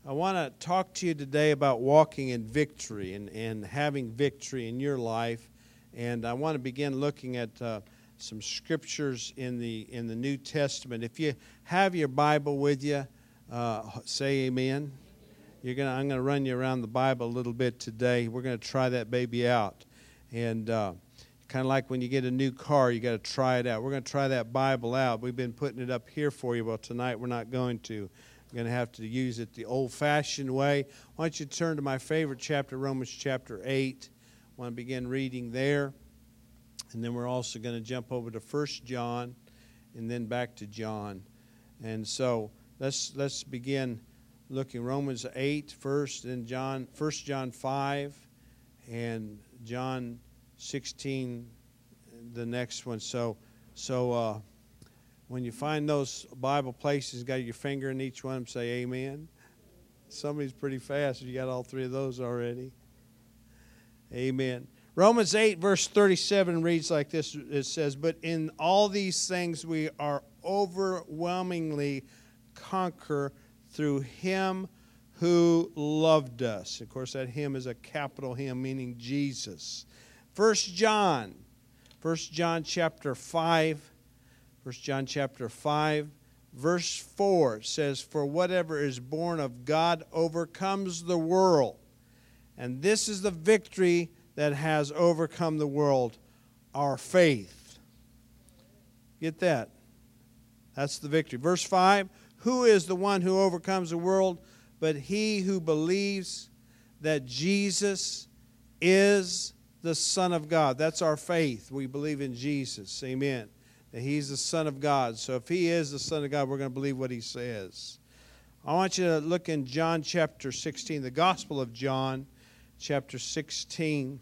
I want to talk to you today about walking in victory and having victory in your life. And I want to begin looking at some scriptures in the New Testament. If you have your Bible with you, say amen. I'm going to run you around the Bible a little bit today. We're going to try that baby out. And kind of like when you get a new car, you got to try it out. We're going to try that Bible out. We've been putting it up here for you. Well, tonight we're not going to. We're going to have to use it the old-fashioned way. Why don't you turn to my favorite chapter, Romans chapter 8. I want to begin reading there. And then we're also going to jump over to 1 John and then back to John. And so let's begin looking Romans 8 first, then 1 John 5, and John 16, the next one. So when you find those Bible places, got your finger in each one, say amen. Somebody's pretty fast. You got all three of those already. Amen. Romans 8, verse 37 reads like this. It says, "But in all these things we are overwhelmingly conquer through him who loved us." Of course, that him is a capital him, meaning Jesus. 1 John chapter 5. 1 John chapter 5, verse 4 says, "For whatever is born of God overcomes the world. And this is the victory that has overcome the world, our faith." Get that? That's the victory. Verse 5, "Who is the one who overcomes the world but he who believes that Jesus is the Son of God?" That's our faith. We believe in Jesus. Amen. That he's the Son of God. So if he is the Son of God, we're going to believe what he says. I want you to look in John chapter 16, the Gospel of John chapter 16.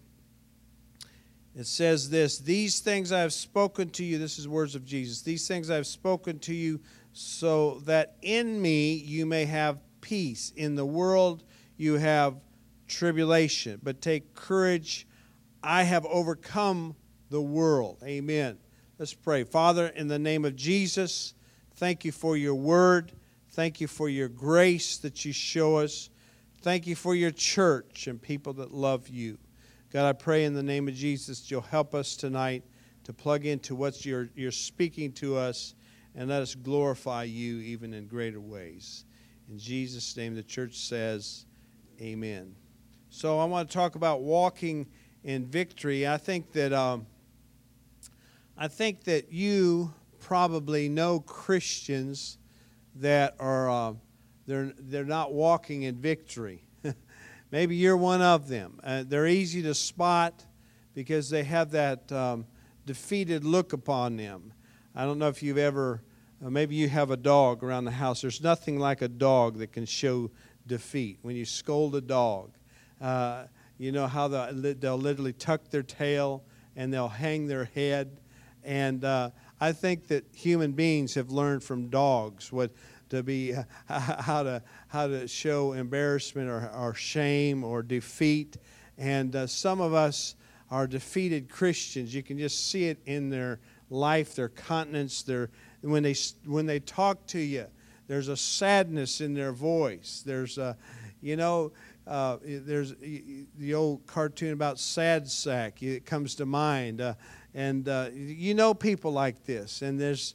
It says this, "These things I have spoken to you," this is words of Jesus, "these things I have spoken to you so that in me you may have peace. In the world you have tribulation, but take courage, I have overcome the world." Amen. Let's pray. Father, in the name of Jesus, thank you for your word. Thank you for your grace that you show us. Thank you for your church and people that love you. God, I pray in the name of Jesus that you'll help us tonight to plug into what you're speaking to us, and let us glorify you even in greater ways. In Jesus' name, the church says, amen. So I want to talk about walking in victory. I think that you probably know Christians that are they're not walking in victory. Maybe you're one of them. They're easy to spot because they have that defeated look upon them. I don't know if you've ever, maybe you have a dog around the house. There's nothing like a dog that can show defeat. When you scold a dog, you know how they'll literally tuck their tail and they'll hang their head. And I think that human beings have learned from dogs how to show embarrassment or shame or defeat. And some of us are defeated Christians. You can just see it in their life, their countenance. When they talk to you, there's a sadness in their voice. There's there's the old cartoon about Sad Sack. It comes to mind. And you know people like this, and there's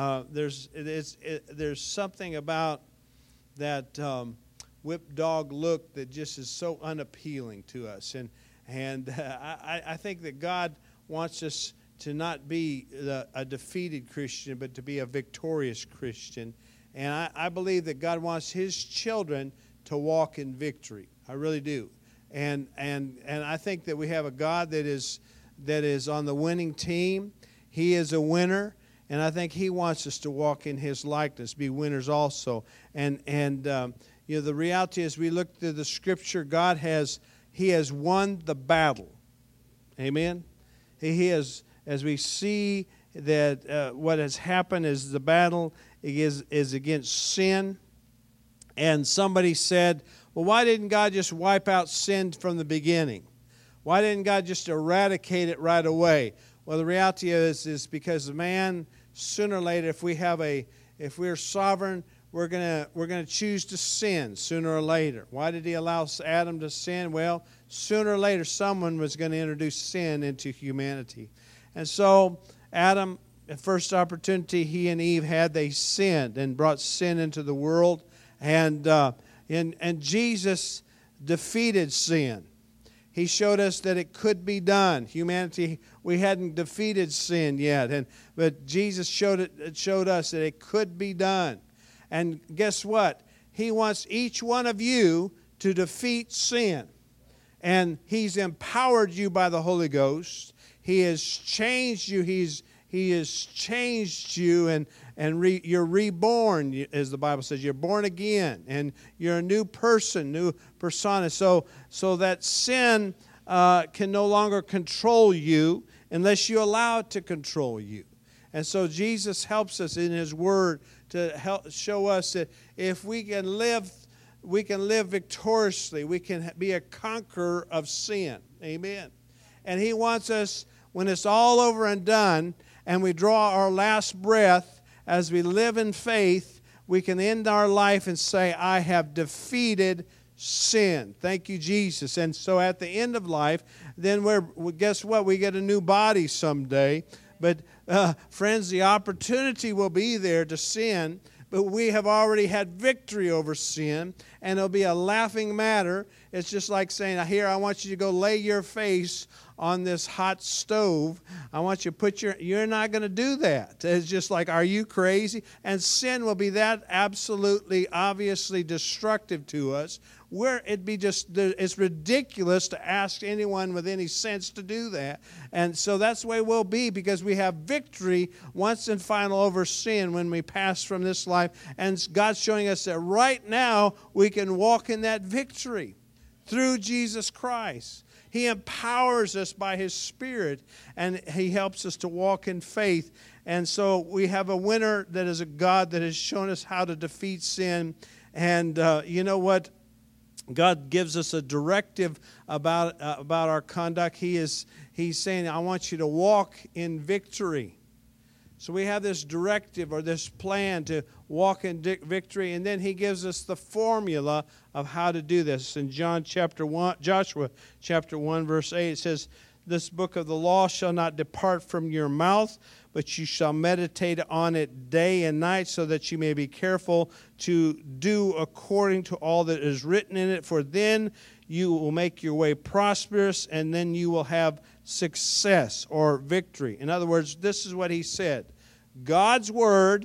something about that whipped dog look that just is so unappealing to us, and I think that God wants us to not be a defeated Christian, but to be a victorious Christian, and I believe that God wants His children to walk in victory. I really do, and I think that we have a God that is on the winning team. He is a winner, and I think He wants us to walk in His likeness, be winners also. And the reality is, we look through the Scripture, He has won the battle. Amen. He has, as we see that what has happened is the battle is against sin. And somebody said, well, why didn't God just wipe out sin from the beginning? Why didn't God just eradicate it right away? Well, the reality is because man, sooner or later, if we're sovereign, we're gonna choose to sin sooner or later. Why did he allow Adam to sin? Well, sooner or later, someone was going to introduce sin into humanity. And so Adam, at first opportunity he and Eve had, they sinned and brought sin into the world. And Jesus defeated sin. He showed us that it could be done. Humanity, we hadn't defeated sin yet, but Jesus showed us that it could be done. And guess what? He wants each one of you to defeat sin. And He's empowered you by the Holy Ghost. He has changed you. He has changed you, and you're reborn, as the Bible says. You're born again, and you're a new person, new persona. So that sin can no longer control you unless you allow it to control you. And so Jesus helps us in His Word to help show us that if we can live victoriously. We can be a conqueror of sin. Amen. And He wants us, when it's all over and done, and we draw our last breath, as we live in faith, we can end our life and say, I have defeated sin. Thank you, Jesus. And so at the end of life, then guess what? We get a new body someday. But friends, the opportunity will be there to sin, but we have already had victory over sin, and it'll be a laughing matter. It's just like saying, here, I want you to go lay your face on this hot stove. I want you to put you're not going to do that. It's just like, are you crazy? And sin will be that absolutely, obviously destructive to us, where it's ridiculous to ask anyone with any sense to do that. And so that's the way we'll be, because we have victory once and final over sin when we pass from this life. And God's showing us that right now we can walk in that victory through Jesus Christ. He empowers us by His Spirit, and He helps us to walk in faith. And so we have a winner that is a God that has shown us how to defeat sin. And you know what? God gives us a directive about our conduct. He's saying, I want you to walk in victory. So we have this directive or this plan to walk in victory, and then He gives us the formula of how to do this. In Joshua chapter 1, verse 8, it says, this book of the law shall not depart from your mouth, but you shall meditate on it day and night, so that you may be careful to do according to all that is written in it. For then you will make your way prosperous, and then you will have success or victory. In other words, this is what He said. God's Word,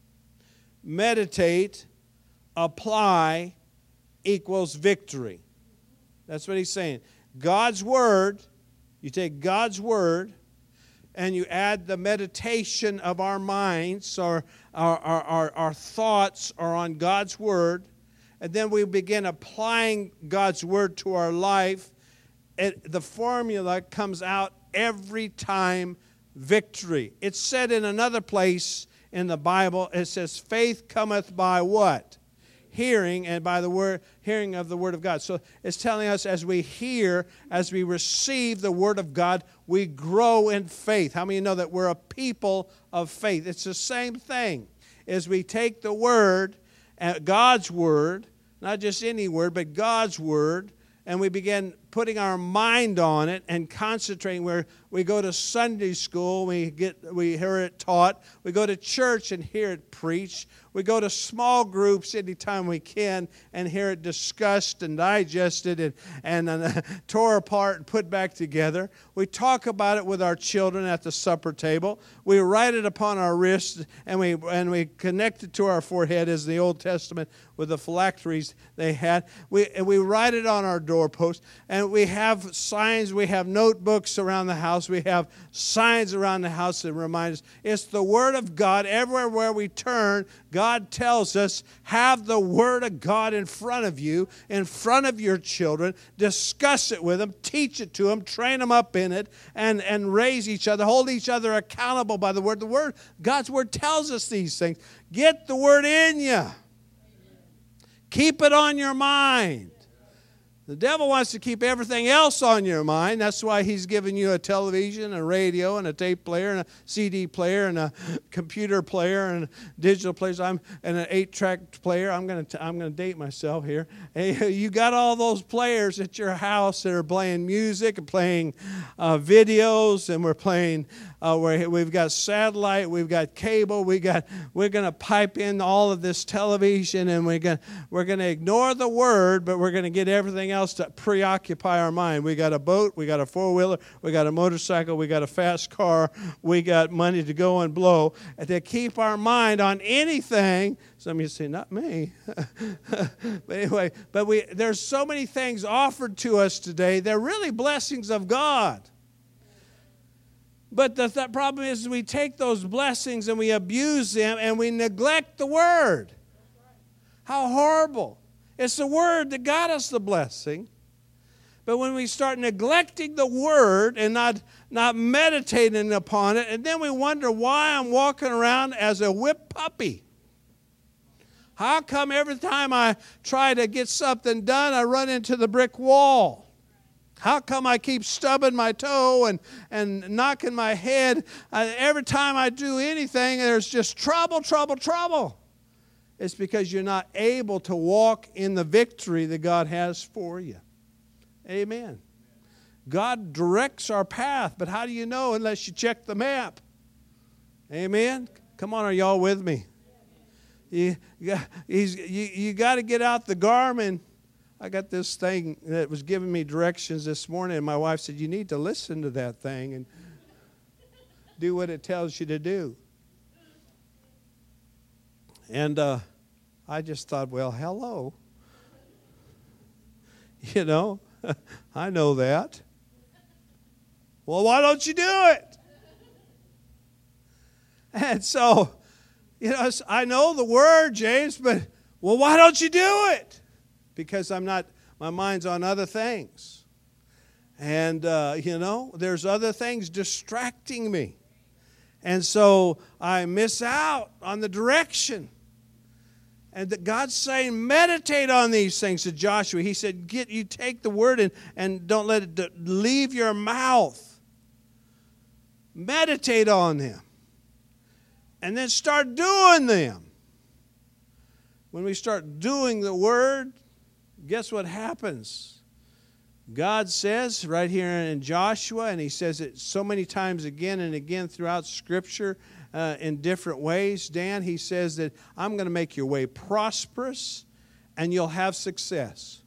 meditate, apply, equals victory. That's what He's saying. God's Word, you take God's Word and you add the meditation of our minds, or our thoughts are on God's Word, and then we begin applying God's Word to our life. The formula comes out every time: victory. It's said in another place in the Bible, it says, faith cometh by what? Hearing, and by the hearing of the Word of God. So it's telling us, as we hear, as we receive the Word of God, we grow in faith. How many know that we're a people of faith? It's the same thing. As we take the Word, God's Word, not just any Word, but God's Word, and we begin putting our mind on it and concentrating. Where we go to Sunday school, we hear it taught. We go to church and hear it preached. We go to small groups anytime we can and hear it discussed and digested and tore apart and put back together. We talk about it with our children at the supper table. We write it upon our wrists, and we connect it to our forehead, as the Old Testament with the phylacteries they had. We write it on our doorpost, and we have signs. We have notebooks around the house. We have signs around the house that remind us. It's the Word of God. Everywhere where we turn, God tells us, have the Word of God in front of you, in front of your children. Discuss it with them. Teach it to them. Train them up in it, and raise each other. Hold each other accountable by the Word. God's Word tells us these things. Get the Word in you. Keep it on your mind. The devil wants to keep everything else on your mind. That's why he's given you a television, a radio, and a tape player, and a CD player, and a computer player, and digital players, and an 8-track player. I'm gonna date myself here. Hey, you got all those players at your house that are playing music and playing videos, and we're playing. We've got satellite, we've got cable, we're gonna pipe in all of this television, and we're gonna ignore the Word, but we're gonna get everything else to preoccupy our mind. We got a boat, we got a 4-wheeler, we got a motorcycle, we got a fast car, we got money to go and blow, and to keep our mind on anything. Some of you say, not me. But anyway, there's so many things offered to us today. They're really blessings of God. But the problem is we take those blessings and we abuse them and we neglect the Word. How horrible. It's the Word that got us the blessing. But when we start neglecting the Word and not meditating upon it, and then we wonder why I'm walking around as a whipped puppy. How come every time I try to get something done, I run into the brick wall? How come I keep stubbing my toe and knocking my head? Every time I do anything, there's just trouble, trouble, trouble. It's because you're not able to walk in the victory that God has for you. Amen. God directs our path, but how do you know unless you check the map? Amen. Come on, are y'all with me? You got to get out the Garmin. I got this thing that was giving me directions this morning, and my wife said, you need to listen to that thing and do what it tells you to do. And I just thought, well, hello. You know, I know that. Well, why don't you do it? And so, you know, I know the Word, James, but, well, why don't you do it? Because my mind's on other things. And, you know, there's other things distracting me. And so I miss out on the direction. And that God's saying, meditate on these things to Joshua. He said, you take the Word and don't let it leave your mouth. Meditate on them. And then start doing them. When we start doing the Word, guess what happens? God says right here in Joshua, and he says it so many times again and again throughout Scripture in different ways. Dan, he says that I'm going to make your way prosperous and you'll have success.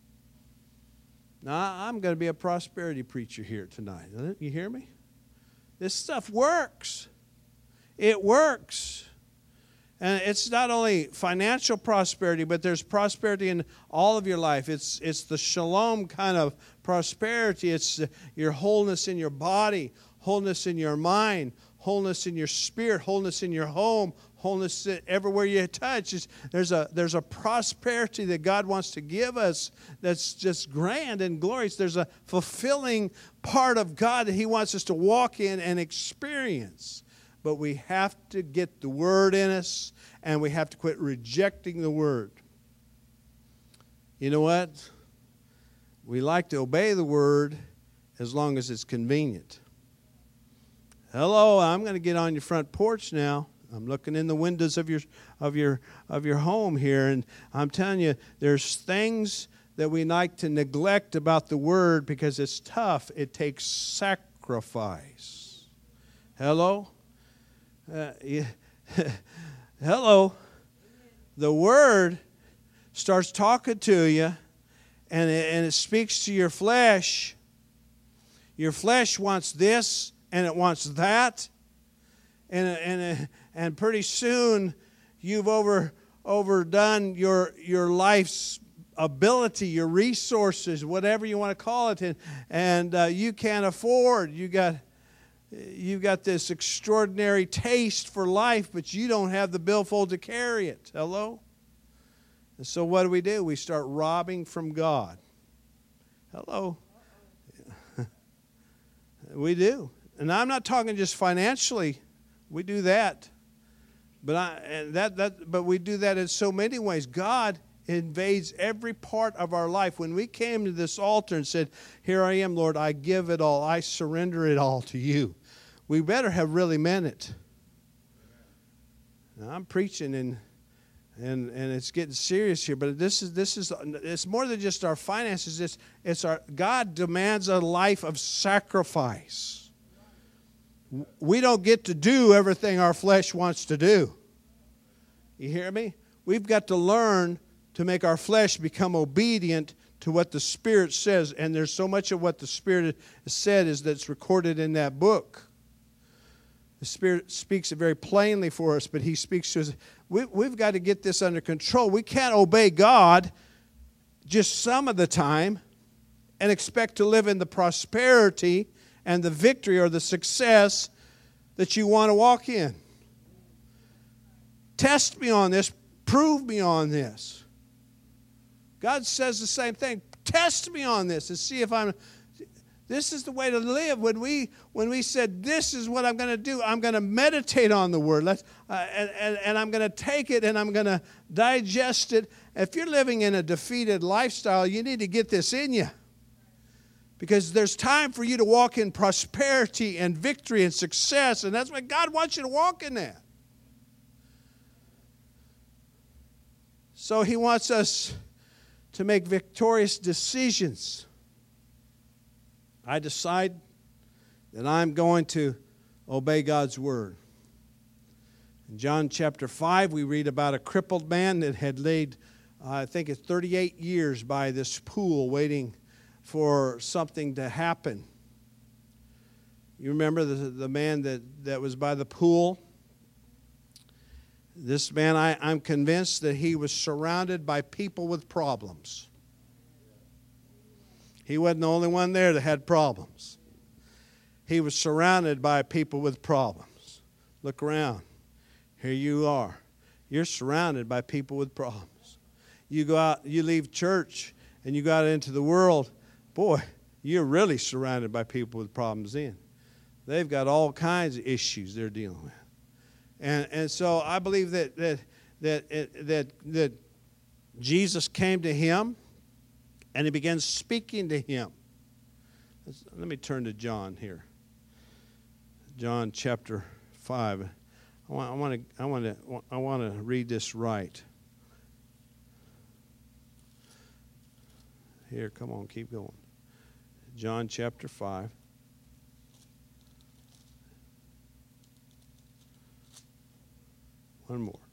Now, I'm going to be a prosperity preacher here tonight. You hear me? This stuff works. It works. And it's not only financial prosperity, but there's prosperity in all of your life. It's the shalom kind of prosperity. It's your wholeness in your body, wholeness in your mind, wholeness in your spirit, wholeness in your home, wholeness everywhere you touch. There's a prosperity that God wants to give us that's just grand and glorious. There's a fulfilling part of God that He wants us to walk in and experience. But we have to get the Word in us, and we have to quit rejecting the Word. You know what? We like to obey the Word as long as it's convenient. Hello, I'm going to get on your front porch now. I'm looking in the windows of your home here, and I'm telling you, there's things that we like to neglect about the Word because it's tough. It takes sacrifice. Hello? Hello. The Word starts talking to you, and it speaks to your flesh. Your flesh wants this, and it wants that, and pretty soon you've overdone your life's ability, your resources, whatever you want to call it, and you can't afford. You've got this extraordinary taste for life, but you don't have the billfold to carry it. Hello? And so what do? We start robbing from God. Hello? We do. And I'm not talking just financially. We do that. But we do that in so many ways. God invades every part of our life. When we came to this altar and said, here I am, Lord, I give it all. I surrender it all to you. We better have really meant it. Now, I'm preaching and it's getting serious here, but this is it's more than just our finances. It's our God demands a life of sacrifice. We don't get to do everything our flesh wants to do. You hear me? We've got to learn to make our flesh become obedient to what the Spirit says. And there's so much of what the Spirit has said that's recorded in that book. The Spirit speaks it very plainly for us, but He speaks to us. We've got to get this under control. We can't obey God just some of the time and expect to live in the prosperity and the victory or the success that you want to walk in. Test me on this. Prove me on this. God says the same thing. Test me on this and see if I'm... This is the way to live. When we said, this is what I'm going to do, I'm going to meditate on the Word. And I'm going to take it and I'm going to digest it. If you're living in a defeated lifestyle, you need to get this in you. Because there's time for you to walk in prosperity and victory and success. And that's what God wants you to walk in that. So He wants us to make victorious decisions. I decide that I'm going to obey God's Word. In John chapter 5, we read about a crippled man that had laid, I think it's 38 years by this pool waiting for something to happen. You remember the man that was by the pool? This man, I'm convinced that he was surrounded by people with problems. He wasn't the only one there that had problems. He was surrounded by people with problems. Look around. Here you are. You're surrounded by people with problems. You go out, you leave church, and you go out into the world. Boy, you're really surrounded by people with problems then. They've got all kinds of issues they're dealing with. And so I believe that Jesus came to him and He began speaking to him. Let me turn to John here. John chapter 5. I want to read this right. Here, come on, keep going. John chapter 5. One more.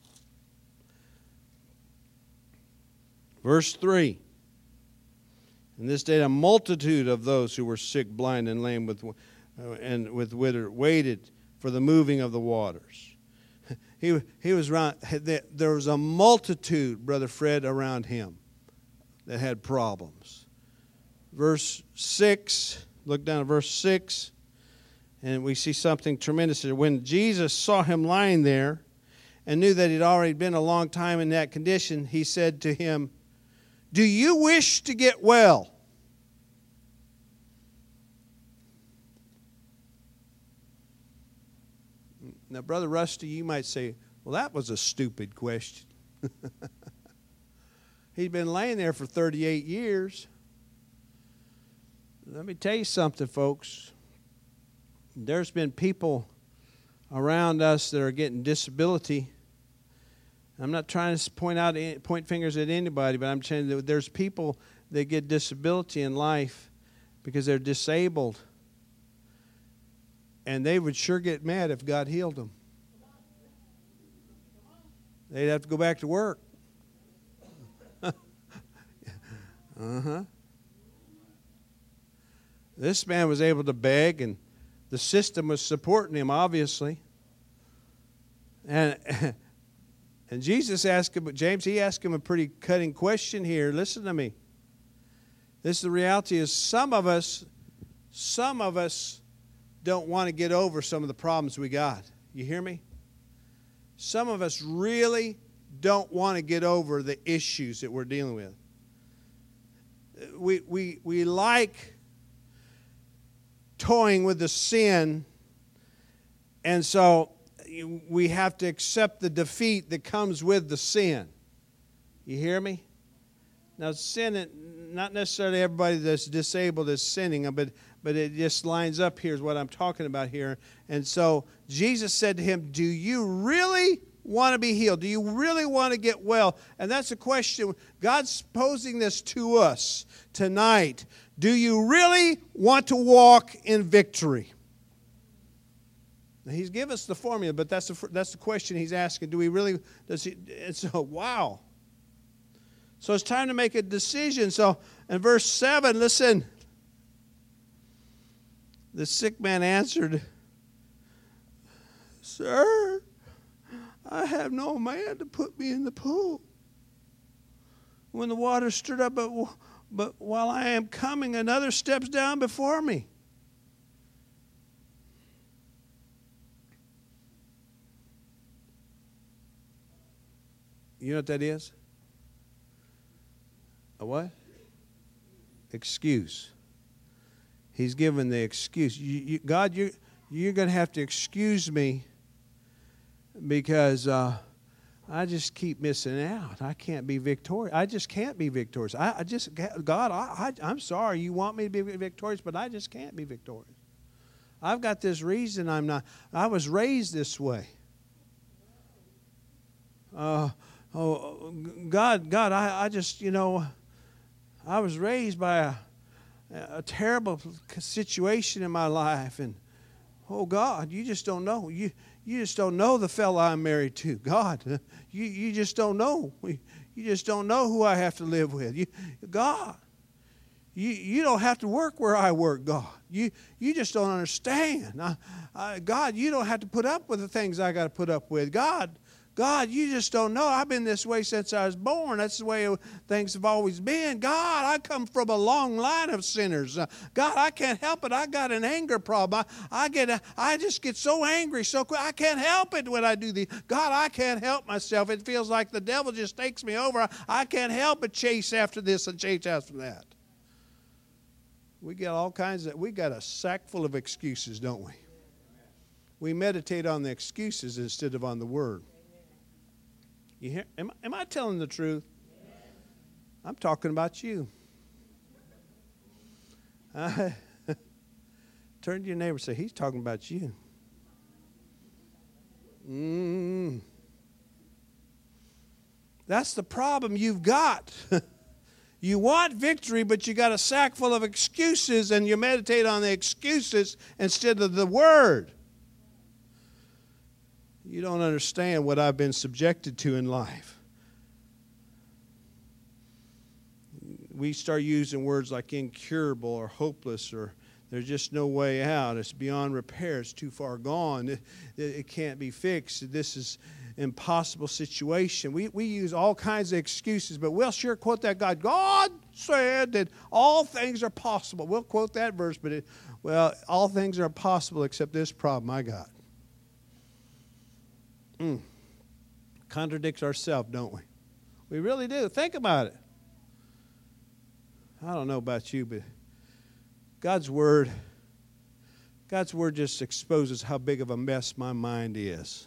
Verse 3. In this day, a multitude of those who were sick, blind, and lame and with withered waited for the moving of the waters. He was around. There was a multitude, Brother Fred, around him that had problems. Verse 6. Look down at verse 6, and we see something tremendous here. When Jesus saw him lying there and knew that he'd already been a long time in that condition, He said to him, do you wish to get well? Now, Brother Rusty, you might say, well, that was a stupid question. He'd been laying there for 38 years. Let me tell you something, folks. There's been people around us that are getting disability. I'm not trying to point fingers at anybody, but I'm saying that there's people that get disability in life because they're disabled. And they would sure get mad if God healed them. They'd have to go back to work. This man was able to beg, and the system was supporting him, obviously. And Jesus asked him, James, he asked him a pretty cutting question here. Listen to me. This is the reality is some of us don't want to get over some of the problems we got. You hear me? Some of us really don't want to get over the issues that we're dealing with. We like toying with the sin, and so we have to accept the defeat that comes with the sin. You hear me? Now, sin, not necessarily everybody that's disabled is sinning, but it just lines up here is what I'm talking about here. And so Jesus said to him, do you really want to be healed? Do you really want to get well? And that's a question. God's posing this to us tonight. Do you really want to walk in victory? Now, he's given us the formula, but that's the question he's asking. Do we really? Does he? And so, wow. So it's time to make a decision. So in verse 7, listen. The sick man answered, Sir, I have no man to put me in the pool when the water stirred up, but while I am coming, another steps down before me. You know what that is? A what? Excuse. He's given the excuse. God, you're going to have to excuse me because I just keep missing out. I can't be victorious. I just can't be victorious. God, I'm sorry. You want me to be victorious, but I just can't be victorious. I've got this reason I'm not. I was raised this way. God, I just, I was raised by a terrible situation in my life, and oh God, you just don't know. You just don't know the fella I'm married to. God, you just don't know. You just don't know who I have to live with. God, you don't have to work where I work. God, you just don't understand. God, you don't have to put up with the things I got to put up with. God, you just don't know. I've been this way since I was born. That's the way things have always been. God, I come from a long line of sinners. God, I can't help it. I got an anger problem. I just get so angry so quick. I can't help it when I do these. God, I can't help myself. It feels like the devil just takes me over. I can't help but chase after this and chase after that. We got a sack full of excuses, don't we? We meditate on the excuses instead of on the Word. You hear? Am I telling the truth? I'm talking about you. Turn to your neighbor and say, he's talking about you. That's the problem you've got. You want victory, but you got a sack full of excuses, and you meditate on the excuses instead of the Word. You don't understand what I've been subjected to in life. We start using words like incurable or hopeless, or there's just no way out. It's beyond repair. It's too far gone. It can't be fixed. This is an impossible situation. We use all kinds of excuses, but we'll sure quote that God. God said that all things are possible. We'll quote that verse, but all things are possible except this problem I got. Contradicts ourselves, don't we? We really do. Think about it. I don't know about you, but God's Word just exposes how big of a mess my mind is.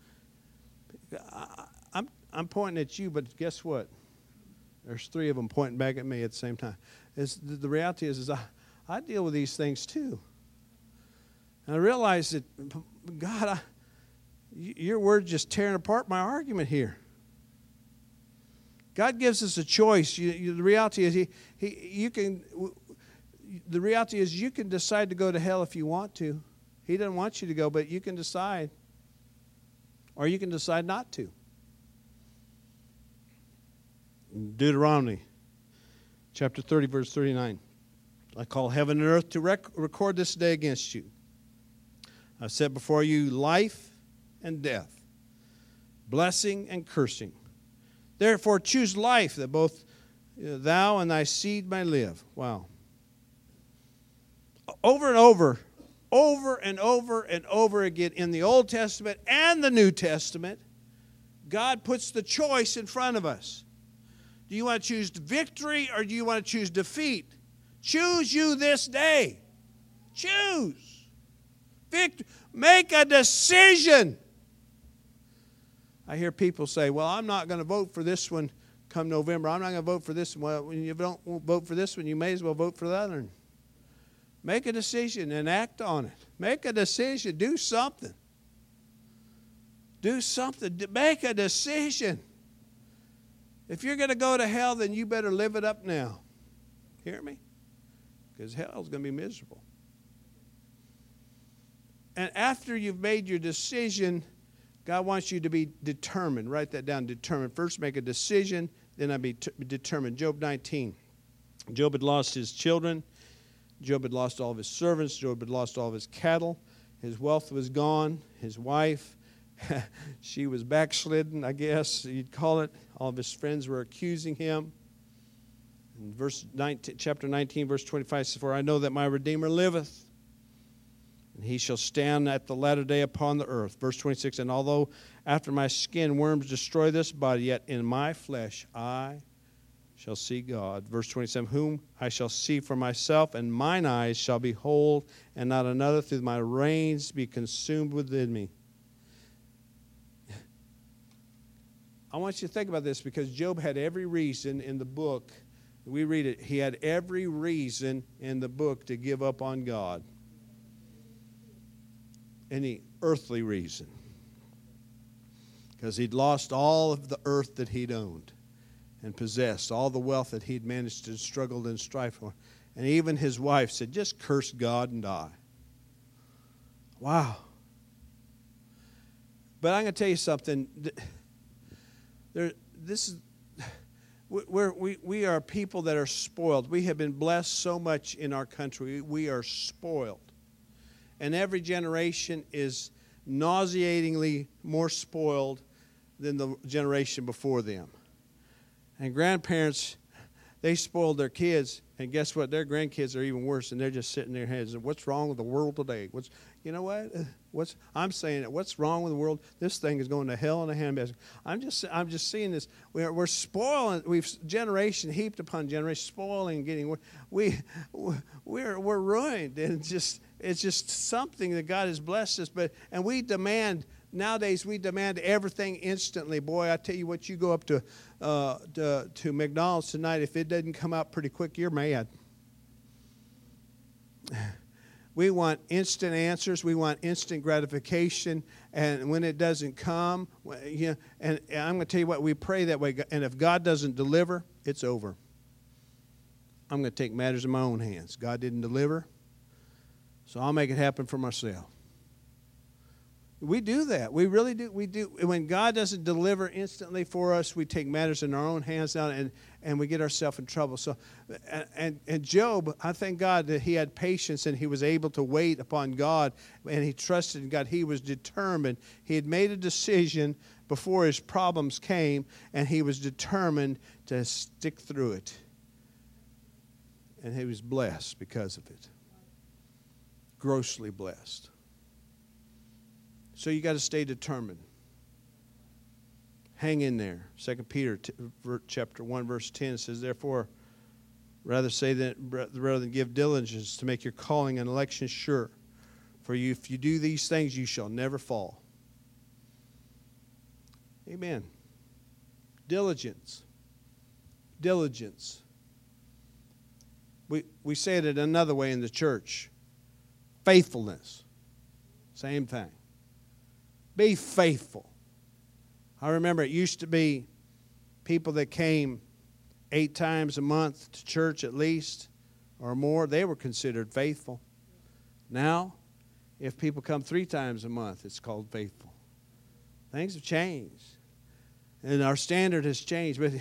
I'm pointing at you, but guess what? There's three of them pointing back at me at the same time. The reality is I deal with these things too. And I realize that, God, your Word's just tearing apart my argument here. God gives us a choice. The reality is the reality is you can decide to go to hell if you want to. He doesn't want you to go, but you can decide. Or you can decide not to. Deuteronomy chapter 30, verse 39. I call heaven and earth to record this day against you. I've set before you life and death, blessing and cursing. Therefore choose life, that both thou and thy seed may live. Wow. Over and over and over again in the Old Testament and the New Testament, God puts the choice in front of us. Do you want to choose victory or do you want to choose defeat? Choose you this day. Choose. Victory. Make a decision. I hear people say, well, I'm not going to vote for this one come November, I'm not going to vote for this one. Well, when you don't vote for this one, you may as well vote for the other one. Make a decision and act on it. Make a decision. Do something. Do something. Make a decision. If you're going to go to hell, then you better live it up now. Hear me? Because hell's going to be miserable. And after you've made your decision, God wants you to be determined. Write that down, determined. First make a decision, then be determined. Job 19. Job had lost his children. Job had lost all of his servants. Job had lost all of his cattle. His wealth was gone. His wife, she was backslidden, I guess you'd call it. All of his friends were accusing him. In chapter 19, verse 25 says, "For I know that my Redeemer liveth, and he shall stand at the latter day upon the earth." Verse 26, "And although after my skin worms destroy this body, yet in my flesh I shall see God." Verse 27, "Whom I shall see for myself, and mine eyes shall behold, and not another, through my reins be consumed within me." I want you to think about this, because Job had every reason in the book, we read it, he had every reason in the book to give up on God. Any earthly reason. Because he'd lost all of the earth that he'd owned and possessed, all the wealth that he'd managed to struggle and strive for. And even his wife said, "Just curse God and die." Wow. But I'm going to tell you something. We are people that are spoiled. We have been blessed so much in our country. We are spoiled. And every generation is nauseatingly more spoiled than the generation before them. And grandparents, they spoiled their kids, and guess what? Their grandkids are even worse, and they're just sitting in their heads. What's wrong with the world today? You know what? I'm saying it. What's wrong with the world? This thing is going to hell in a handbasket. I'm just seeing this. We're spoiling. We've generation heaped upon generation, spoiling, getting. We're ruined, and it's just something that God has blessed us. And we demand. Nowadays, we demand everything instantly. Boy, I tell you what, you go up to McDonald's tonight, if it doesn't come out pretty quick, you're mad. We want instant answers. We want instant gratification. And when it doesn't come, and I'm going to tell you what, we pray that way. And if God doesn't deliver, it's over. I'm going to take matters in my own hands. God didn't deliver, so I'll make it happen for myself. We do that. We really do. We do. When God doesn't deliver instantly for us, we take matters in our own hands now, and we get ourselves in trouble. So, and Job, I thank God that he had patience and he was able to wait upon God, and he trusted in God. He was determined. He had made a decision before his problems came, and he was determined to stick through it. And he was blessed because of it. Grossly blessed. So you got to stay determined. Hang in there. 2 Peter chapter 1, verse 10 says, "Therefore, rather than give diligence to make your calling and election sure. For if you do these things, you shall never fall." Amen. Diligence. Diligence. We say it another way in the church. Faithfulness. Same thing. Be faithful. I remember it used to be people that came 8 times a month to church at least or more. They were considered faithful. Now, if people come 3 times a month, it's called faithful. Things have changed. And our standard has changed. But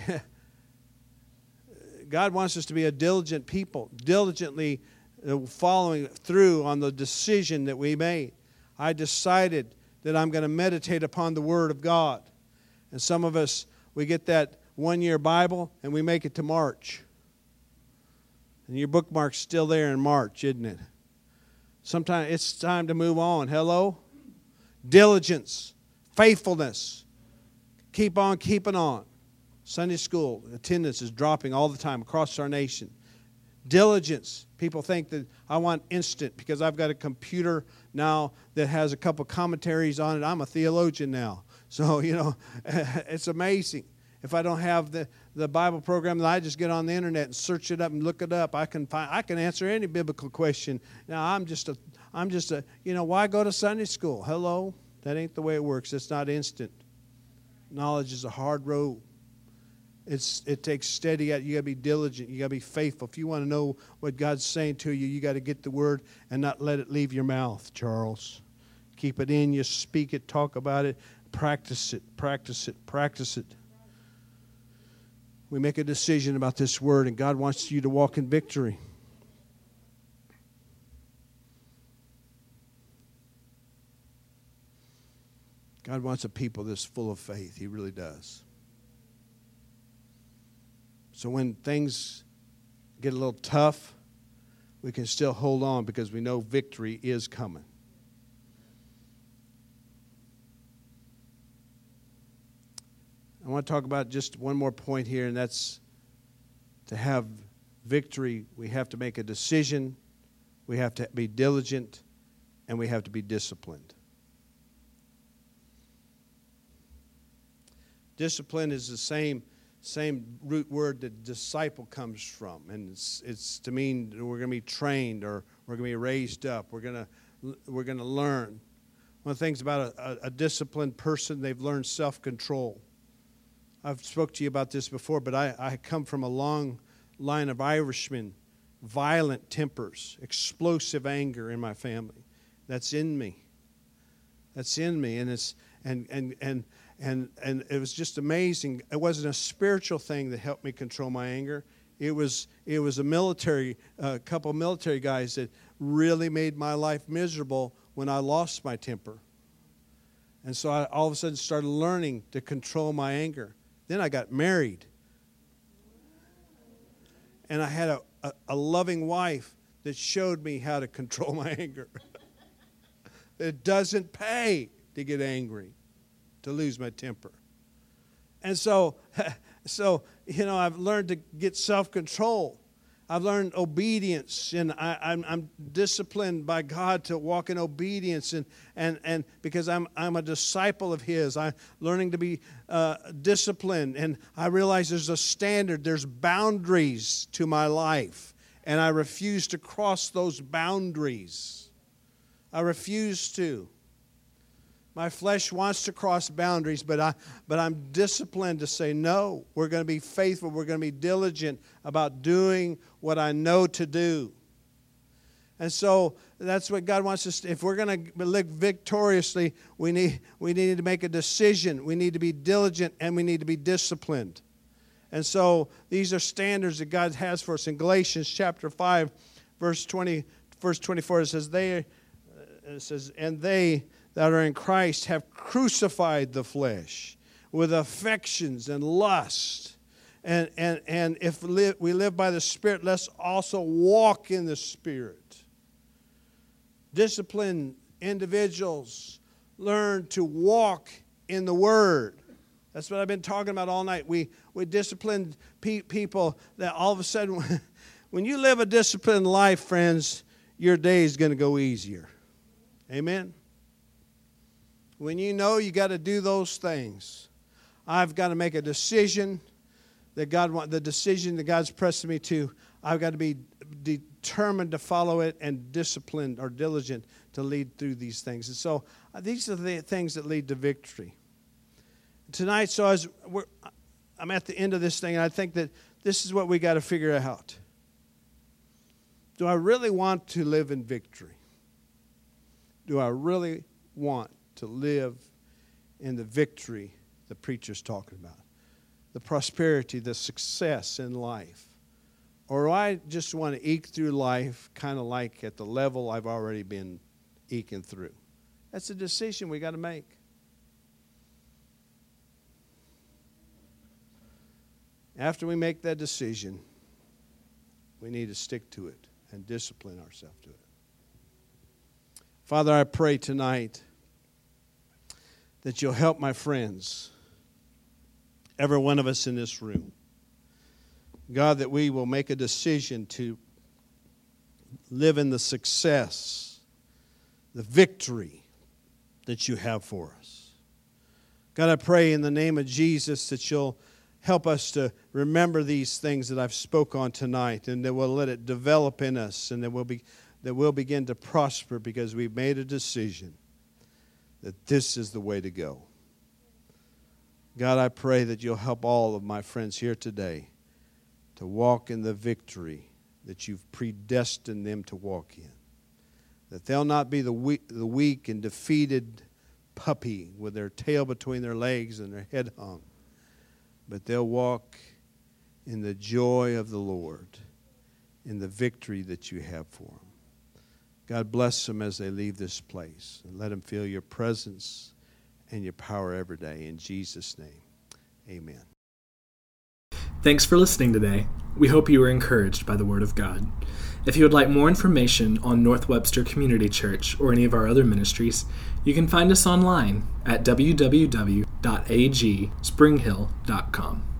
God wants us to be a diligent people, diligently following through on the decision that we made. I decided that I'm going to meditate upon the Word of God. And some of us, we get that 1-year Bible and we make it to March. And your bookmark's still there in March, isn't it? Sometimes it's time to move on. Hello? Diligence, faithfulness. Keep on keeping on. Sunday school attendance is dropping all the time across our nation. Diligence. People think that I want instant because I've got a computer now that has a couple commentaries on it. I'm a theologian now. So, it's amazing. If I don't have the Bible program, then I just get on the internet and search it up and look it up. I can answer any biblical question. Now I'm just a why go to Sunday school? Hello? That ain't the way it works. It's not instant. Knowledge is a hard road. It takes steady. You got to be diligent. You got to be faithful. If you want to know what God's saying to you, you got to get the word and not let it leave your mouth, Charles. Keep it in you. Speak it. Talk about it. Practice it. Practice it. Practice it. We make a decision about this word, and God wants you to walk in victory. God wants a people that's full of faith. He really does. So when things get a little tough, we can still hold on because we know victory is coming. I want to talk about just one more point here, and that's to have victory, we have to make a decision, we have to be diligent, and we have to be disciplined. Discipline is the same root word that disciple comes from, and it's to mean we're going to be trained or we're going to be raised up. We're going to learn. One of the things about a disciplined person, they've learned self-control. I've spoke to you about this before, but I come from a long line of Irishmen, violent tempers, explosive anger in my family. That's in me. That's in me, and it's and it was just amazing. It wasn't a spiritual thing that helped me control my anger. It was a couple of military guys that really made my life miserable when I lost my temper. And so I all of a sudden started learning to control my anger. Then I got married. And I had a loving wife that showed me how to control my anger. It doesn't pay to get angry, to lose my temper. And so I've learned to get self-control. I've learned obedience, and I'm disciplined by God to walk in obedience, and because I'm a disciple of His, I'm learning to be disciplined, and I realize there's a standard, there's boundaries to my life, and I refuse to cross those boundaries. I refuse to. My flesh wants to cross boundaries, but I'm disciplined to say, no, we're going to be faithful. We're going to be diligent about doing what I know to do. And so that's what God wants us to. If we're going to live victoriously, we need to make a decision. We need to be diligent, and we need to be disciplined. And so these are standards that God has for us. In Galatians chapter 5, verse 24, it says, and they that are in Christ have crucified the flesh with affections and lust. And if we live by the Spirit, let's also walk in the Spirit. Disciplined individuals learn to walk in the Word. That's what I've been talking about all night. We disciplined people that all of a sudden, when you live a disciplined life, friends, your day is going to go easier. Amen? When you know you got to do those things, I've got to make a decision that the decision that God's pressing me to. I've got to be determined to follow it and disciplined or diligent to lead through these things. And so these are the things that lead to victory. Tonight, I'm at the end of this thing, and I think that this is what we got to figure out. Do I really want to live in victory? Do I really want to live in the victory the preacher's talking about? The prosperity, the success in life? Or do I just want to eke through life kind of like at the level I've already been eking through? That's a decision we got to make. After we make that decision, we need to stick to it and discipline ourselves to it. Father, I pray tonight that you'll help my friends, every one of us in this room. God, that we will make a decision to live in the success, the victory that you have for us. God, I pray in the name of Jesus that you'll help us to remember these things that I've spoke on tonight, and that we'll let it develop in us, and that we'll begin to prosper because we've made a decision that this is the way to go. God, I pray that you'll help all of my friends here today to walk in the victory that you've predestined them to walk in. That they'll not be the weak and defeated puppy with their tail between their legs and their head hung, but they'll walk in the joy of the Lord, in the victory that you have for them. God, bless them as they leave this place, and let them feel your presence and your power every day. In Jesus' name, amen. Thanks for listening today. We hope you were encouraged by the Word of God. If you would like more information on North Webster Community Church or any of our other ministries, you can find us online at www.agspringhill.com.